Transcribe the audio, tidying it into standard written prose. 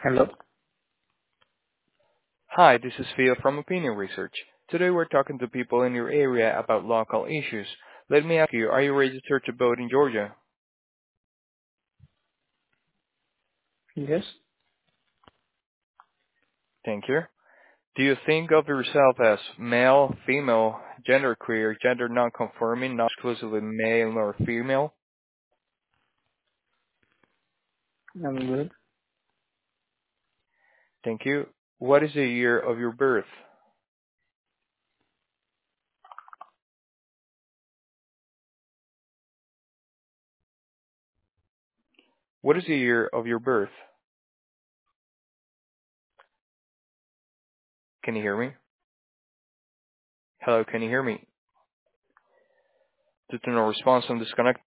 Hello. Hi, this is Theo from Opinion Research. Today we're talking to people in your area about local issues. Let me ask you, are you registered to vote in Georgia? Yes. Thank you. Do you think of yourself as male, female, genderqueer, gender non-conforming, not exclusively male nor female? I'm good. Thank you. What is the year of your birth? What is the year of your birth? Can you hear me? Hello, can you hear me? Due to no response, I'm disconnected.